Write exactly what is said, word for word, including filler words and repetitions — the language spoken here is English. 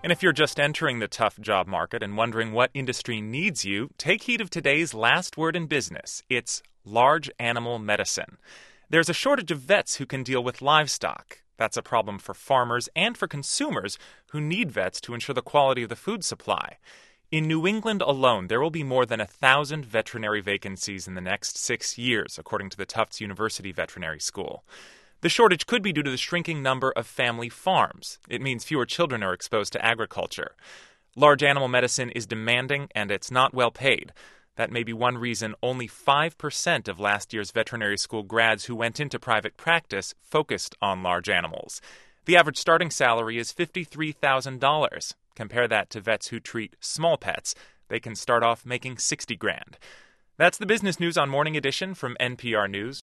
And if you're just entering the tough job market and wondering what industry needs you, take heed of today's last word in business. It's large animal medicine. There's a shortage of vets who can deal with livestock. That's a problem for farmers and for consumers who need vets to ensure the quality of the food supply. In New England alone, there will be more than a thousand veterinary vacancies in the next six years, according to the Tufts University Veterinary School. The shortage could be due to the shrinking number of family farms. It means fewer children are exposed to agriculture. Large animal medicine is demanding, and it's not well paid. That may be one reason only five percent of last year's veterinary school grads who went into private practice focused on large animals. The average starting salary is fifty-three thousand dollars. Compare that to vets who treat small pets. They can start off making sixty grand. That's the business news on Morning Edition from N P R News.